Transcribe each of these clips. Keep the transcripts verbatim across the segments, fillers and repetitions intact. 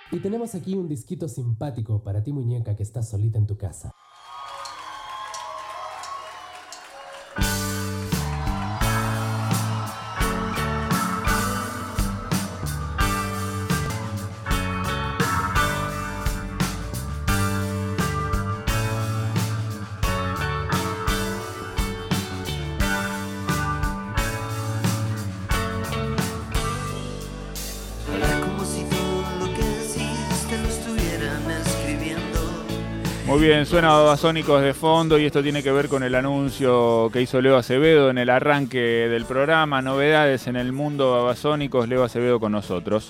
Y tenemos aquí un disquito simpático para ti, muñeca, que estás solita en tu casa. Muy bien, suena Babasónicos de fondo y esto tiene que ver con el anuncio que hizo Leo Acevedo en el arranque del programa. Novedades en el mundo Babasónicos, Leo Acevedo con nosotros.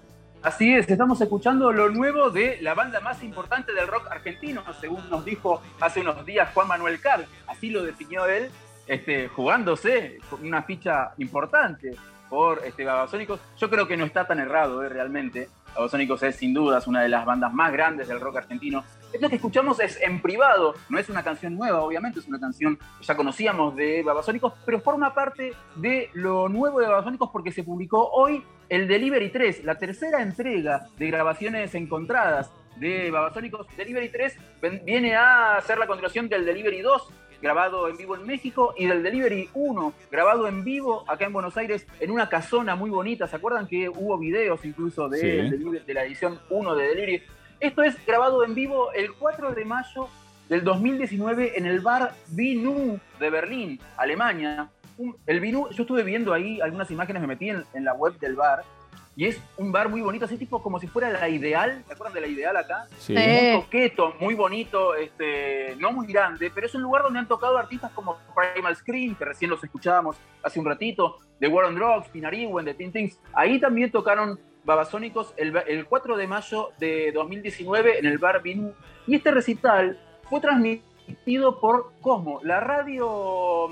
Así es, estamos escuchando lo nuevo de la banda más importante del rock argentino, según nos dijo hace unos días Juan Manuel Carr. Así lo definió él, este, jugándose con una ficha importante por este, Babasónicos. Yo creo que no está tan errado, eh, realmente. Babasónicos es sin dudas una de las bandas más grandes del rock argentino. Esto que escuchamos es en privado, no es una canción nueva, obviamente, es una canción que ya conocíamos de Babasónicos, pero forma parte de lo nuevo de Babasónicos porque se publicó hoy el Delivery tres, la tercera entrega de grabaciones encontradas de Babasónicos. Delivery tres viene a ser la continuación del Delivery dos, grabado en vivo en México, y del Delivery uno, grabado en vivo acá en Buenos Aires, en una casona muy bonita. ¿Se acuerdan que hubo videos incluso de, sí. de, de la edición uno de Delivery? Esto es grabado en vivo el cuatro de mayo del dos mil diecinueve en el bar Vinu de Berlín, Alemania. Un, el Vinu, yo estuve viendo ahí algunas imágenes, me metí en, en la web del bar, y es un bar muy bonito, así tipo como si fuera la Ideal. ¿Se acuerdan de la Ideal acá? Sí. Muy coqueto, muy bonito, este, no muy grande, pero es un lugar donde han tocado artistas como Primal Scream, que recién los escuchábamos hace un ratito, The War on Drugs, Pinariwen, The Teen Things. Ahí también tocaron Babasónicos el, el cuatro de mayo de dos mil diecinueve en el bar Vinu. Y este recital fue transmitido por Cosmo, la radio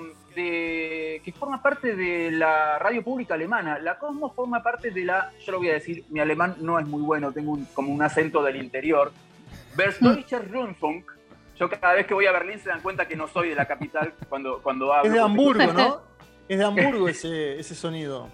de, que forma parte de la radio pública alemana. La Cosmo forma parte de la, yo lo voy a decir, mi alemán no es muy bueno, tengo un, como un acento del interior. Berstdeutscher Rundfunk. Yo cada vez que voy a Berlín se dan cuenta que no soy de la capital cuando, cuando hablo. Es de Hamburgo, ¿no? Es de Hamburgo ese, ese sonido.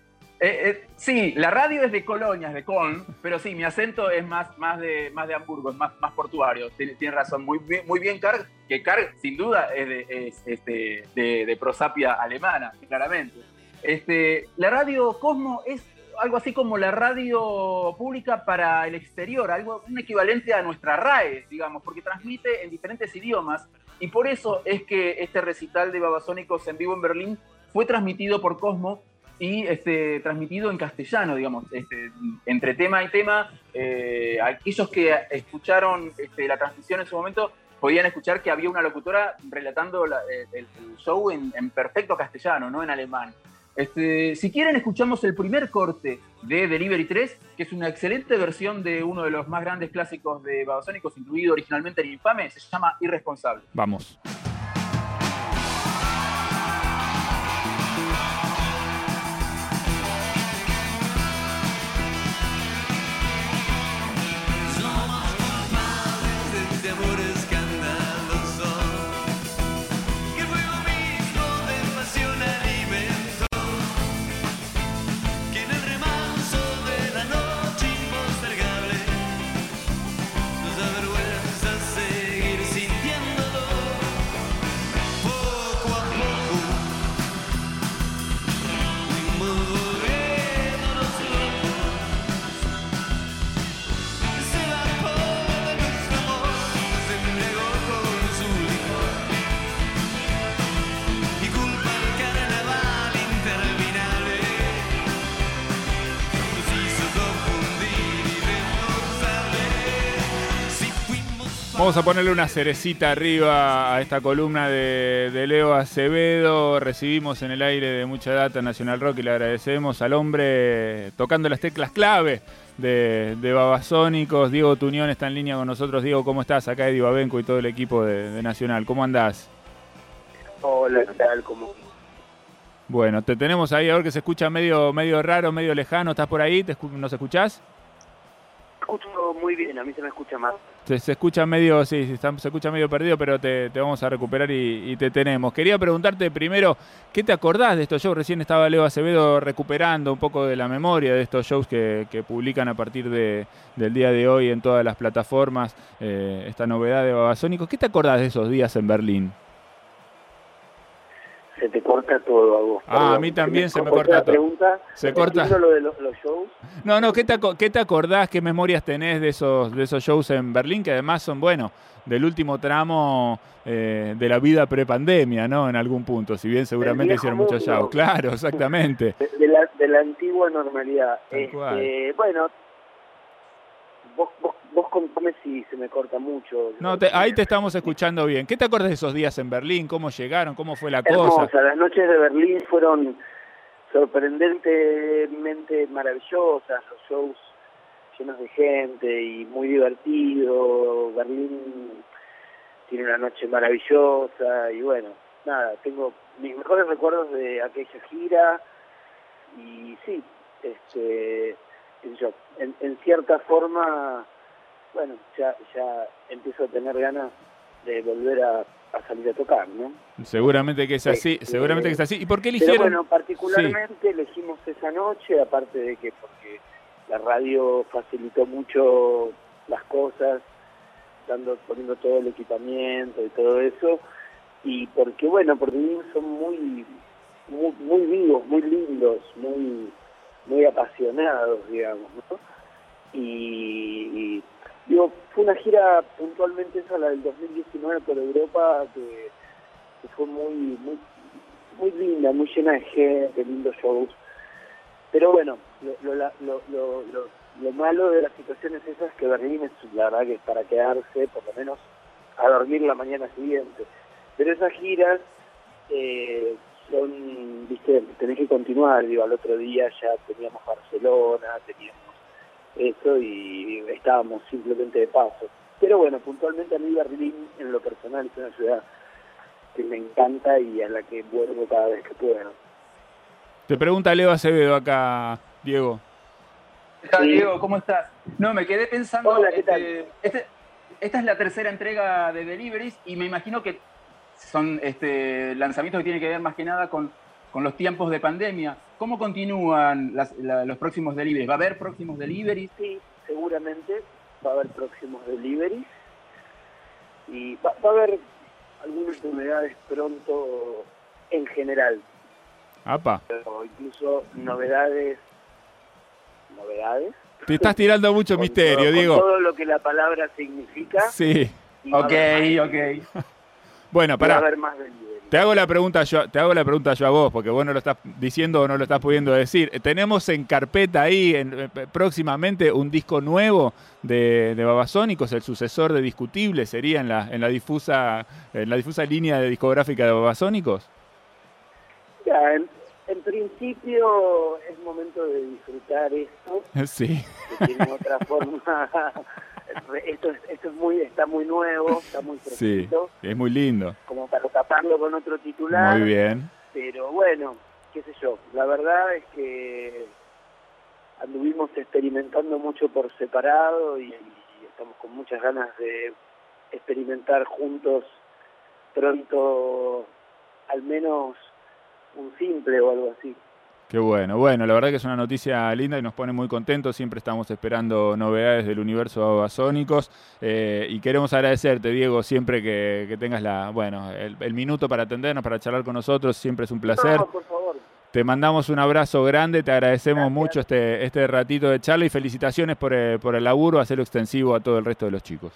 Eh, eh, sí, la radio es de Colonia, es de Köln, pero sí, mi acento es más, más, de, más de Hamburgo, es más, más portuario. Tiene, tiene razón, muy bien, muy bien Carg, que Carg sin duda es, de, es este, de, de prosapia alemana, claramente. Este, la radio Cosmo es algo así como la radio pública para el exterior, algo, un equivalente a nuestra R A E, digamos, porque transmite en diferentes idiomas, y por eso es que este recital de Babasónicos en vivo en Berlín fue transmitido por Cosmo y este, transmitido en castellano, digamos, este, entre tema y tema. Eh, aquellos que escucharon este, la transmisión en su momento podían escuchar que había una locutora relatando la, el, el show en, en perfecto castellano, no en alemán. Este, si quieren, escuchamos el primer corte de Delivery tres, que es una excelente versión de uno de los más grandes clásicos de Babasónicos, incluido originalmente en Infame, se llama Irresponsable. Vamos. Vamos a ponerle una cerecita arriba a esta columna de, de Leo Acevedo. Recibimos en el aire de Mucha Data Nacional Rock y le agradecemos al hombre tocando las teclas clave de, de Babasónicos. Diego Tuñón está en línea con nosotros. Diego, ¿cómo estás? Acá Eddie Babenco y todo el equipo de, de Nacional. ¿Cómo andás? Hola, ¿qué tal? ¿Cómo? Bueno, te tenemos ahí, a ver que se escucha medio, medio raro, medio lejano. ¿Estás por ahí? ¿Te escu- ¿Nos escuchás? escucho muy bien, a mí se me escucha más. Se, se escucha medio, sí, se, está- se escucha medio perdido, pero te, te vamos a recuperar y, y te tenemos. Quería preguntarte primero, ¿qué te acordás de estos shows? Recién estaba Leo Acevedo recuperando un poco de la memoria de estos shows que, que publican a partir de, del día de hoy en todas las plataformas, eh, esta novedad de Babasónicos. ¿Qué te acordás de esos días en Berlín? Se te corta todo a vos. Ah, perdón. a mí también se me otra corta todo. pregunta, Se corta. entiendo lo de lo- los shows. No, no, ¿qué te, aco- qué te acordás, qué memorias tenés de esos, de esos shows en Berlín, que además son, bueno, del último tramo eh, de la vida prepandemia, ¿no? En algún punto, si bien seguramente viejo hicieron muchos mundo. shows. Claro, exactamente. De, de la, de la antigua normalidad. Tal Este, cual. bueno, vos, vos, vos contame si se me corta mucho. No, te- ahí te estamos escuchando bien. ¿Qué te acordás de esos días en Berlín? ¿Cómo llegaron? ¿Cómo fue la cosa? Hermosa, las noches de Berlín fueron sorprendentemente maravillosas, los shows llenos de gente y muy divertido. Berlín tiene una noche maravillosa y bueno, nada, tengo mis mejores recuerdos de aquella gira y sí, este, qué sé yo, en, en cierta forma, bueno, ya, ya empiezo a tener ganas de volver a, a salir a tocar, ¿no? Seguramente que es así, Este, seguramente que es así. ¿Y por qué Pero eligieron? bueno, particularmente elegimos esa noche, aparte de que porque la radio facilitó mucho las cosas, dando, poniendo todo el equipamiento y todo eso, y porque bueno, porque son muy, muy, muy vivos, muy lindos, muy, muy apasionados, digamos, ¿no? Y, y digo, fue una gira puntualmente esa, la del dos mil diecinueve por Europa, que, que fue muy, muy, muy linda, muy llena de gente, lindos shows. Pero bueno, lo, lo, la- lo, lo, lo, lo malo de las situaciones esas es que Berlín es la verdad que es para quedarse, por lo menos a dormir la mañana siguiente. Pero esas giras eh, son, viste, tenés que continuar, digo, al otro día ya teníamos Barcelona, teníamos eso y estábamos simplemente de paso. Pero bueno, puntualmente a mí Berlín en lo personal es una ciudad que me encanta y a la que vuelvo cada vez que puedo. Te pregunta Leo Acevedo acá, Diego. ¿Qué tal, Sí. Diego? ¿Cómo estás? No, me quedé pensando. Hola, ¿qué este, este- esta es la tercera entrega de Deliveries y me imagino que son este, lanzamientos que tienen que ver más que nada con, con los tiempos de pandemia. ¿Cómo continúan las- la- los próximos deliveries? ¿Va a haber próximos deliveries? Sí, seguramente va a haber próximos deliveries y va, va a haber algunas novedades pronto en general, Apa, pero incluso novedades, novedades. te estás tirando mucho con misterio, todo, con Diego. todo lo que la palabra significa. Sí. Y va a Ok, haber más- ok. Bueno, va a pará. haber más delivery. Te hago la pregunta yo, te hago la pregunta yo a vos, porque vos no lo estás diciendo o no lo estás pudiendo decir. Tenemos en carpeta ahí en, eh, próximamente un disco nuevo de, de Babasónicos, el sucesor de Discutible, sería en la, en la difusa, en la difusa línea de discográfica de Babasónicos. Ya, en, en principio es momento de disfrutar esto, Sí. que tiene otra forma. Esto, es, esto es muy, está muy nuevo, está muy Sí, fresquito, es muy lindo. como para taparlo con otro titular. Muy bien. Pero bueno, qué sé yo, la verdad es que anduvimos experimentando mucho por separado y, y estamos con muchas ganas de experimentar juntos pronto al menos un simple o algo así. Qué bueno. Bueno, la verdad que es una noticia linda y nos pone muy contentos. Siempre estamos esperando novedades del universo Babasónicos. Eh, y queremos agradecerte, Diego, siempre que, que tengas la, bueno, el, el minuto para atendernos, para charlar con nosotros. Siempre es un placer. No, por favor. Te mandamos un abrazo grande, te agradecemos Gracias. mucho este, este ratito de charla y felicitaciones por el, por el laburo, hacerlo extensivo a todo el resto de los chicos.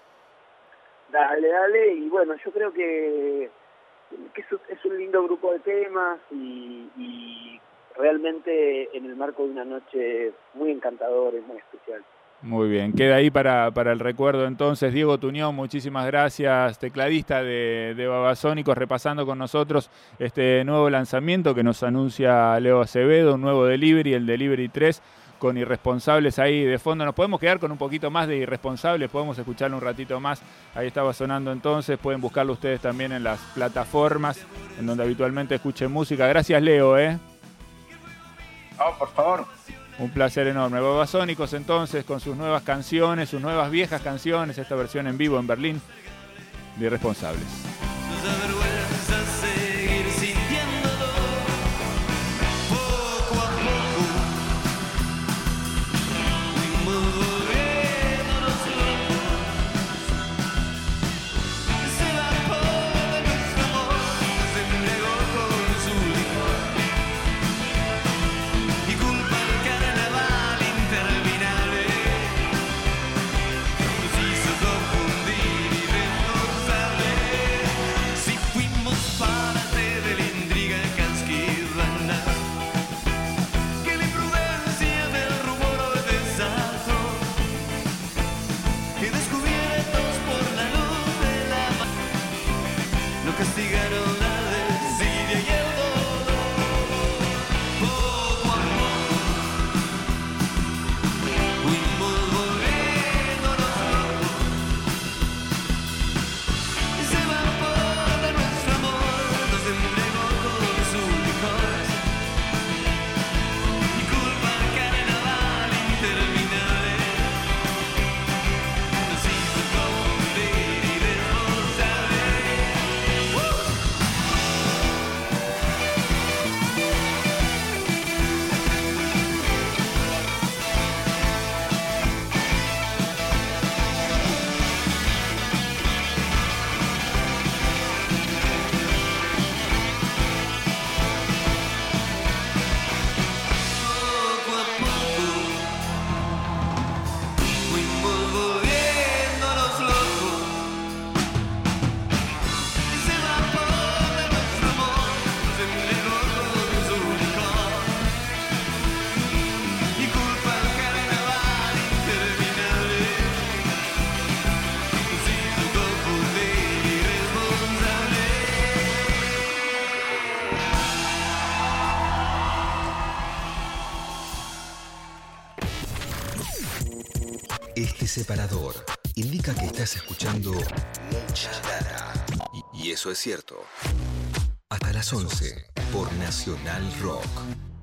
Dale, dale, y bueno, yo creo que, que es, es un lindo grupo de temas y, y realmente en el marco de una noche muy encantadora y muy especial. Muy bien, queda ahí para, para el recuerdo entonces. Diego Tuñón, muchísimas gracias, tecladista de, de Babasónicos, repasando con nosotros este nuevo lanzamiento que nos anuncia Leo Acevedo, un nuevo delivery, el Delivery tres, con Irresponsables ahí de fondo. Nos podemos quedar con un poquito más de Irresponsables, podemos escucharlo un ratito más. Ahí estaba sonando entonces, pueden buscarlo ustedes también en las plataformas en donde habitualmente escuchen música. Gracias, Leo, ¿eh? Oh, por favor. Un placer enorme. Babasónicos entonces con sus nuevas canciones, sus nuevas viejas canciones, esta versión en vivo en Berlín de Irresponsables. Nos da vergüenza seguir sintiéndolo poco a poco. Fuimos volviéndonos locos. Se evapora nuestro amor, se embriagó con su licor. Y culpa al carnaval interminable. Nos hizo confundir irresponsable. Si fuimos parte de la intriga casquivana, que la imprudencia del rumor o el desastre, que descubiertos por la luz de la mañana, no castigaron la desidia y el dolor. Poco a poco fuimos volviéndonos locos. Y se evapora nuestro amor, nos embriagó con su licor. Y culpa al carnaval interminable, nos hizo confundir irresponsable. Poco a poco fuimos volviéndonos locos. Y se evapora nuestro amor, nos embriagó con su licor. Y culpa al carnaval interminable, nos hizo confundir irresponsable. Este separador indica que estás escuchando mucha data. Y, y eso es cierto. Hasta las once por Nacional Rock.